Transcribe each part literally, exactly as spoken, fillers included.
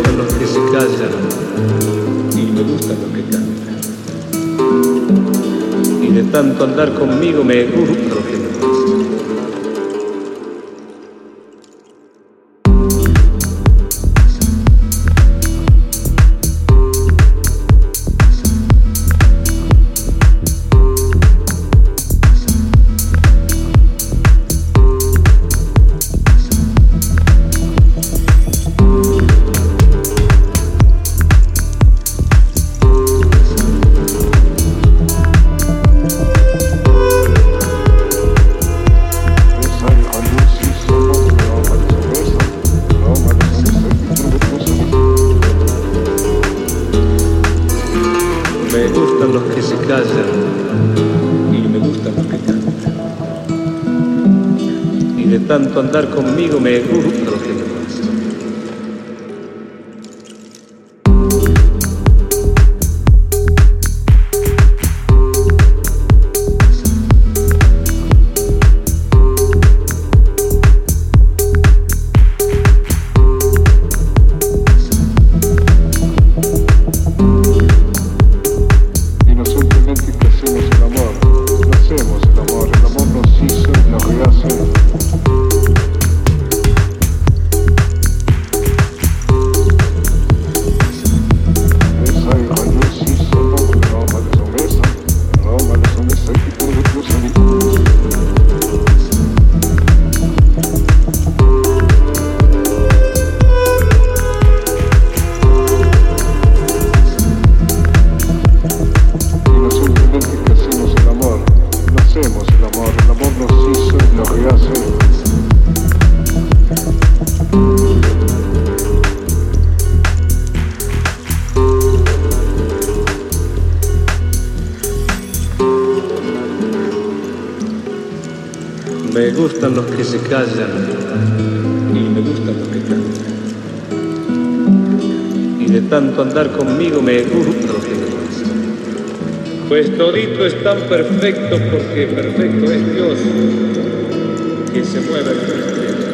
gustan los que se callan y me gustan los que cantan. Y de tanto andar conmigo me gusta lo que me gusta. Me gustan los que se callan y me gustan los que cantan. Y de tanto andar conmigo me gusta lo que me gusta. Me gustan los que se callan y me gustan los que cantan. Y de tanto andar conmigo me gusta lo que me gusta. Pues todito es tan perfecto porque perfecto es Dios, que se mueve en nuestra.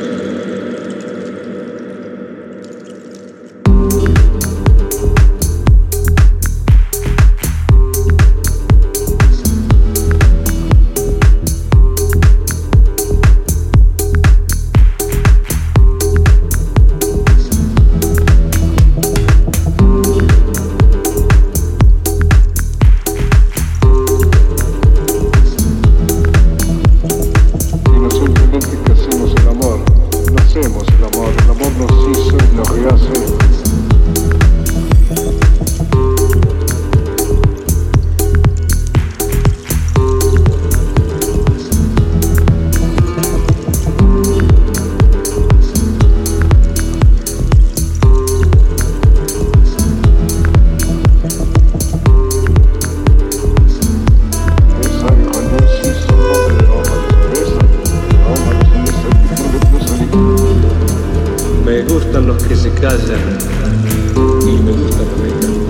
Me gustan los que se callan y me gustan los que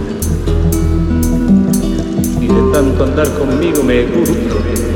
cantan. Y de tanto andar conmigo me gusta lo que me gusta.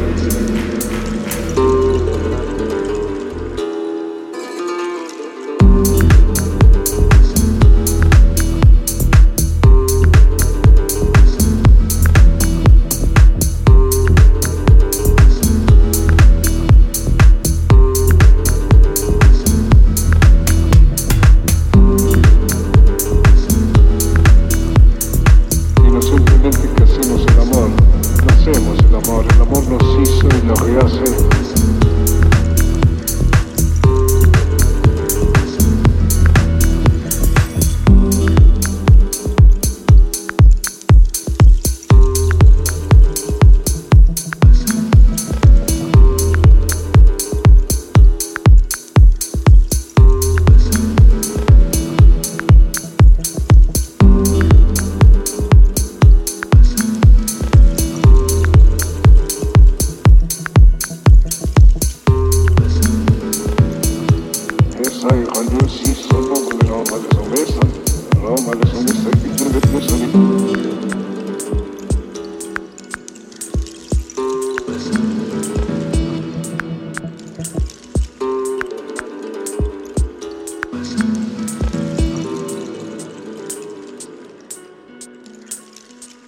El amor nos hizo y nos rehace. Roma, les hombres, Roma, les hombres, aquí tú me ves a mí.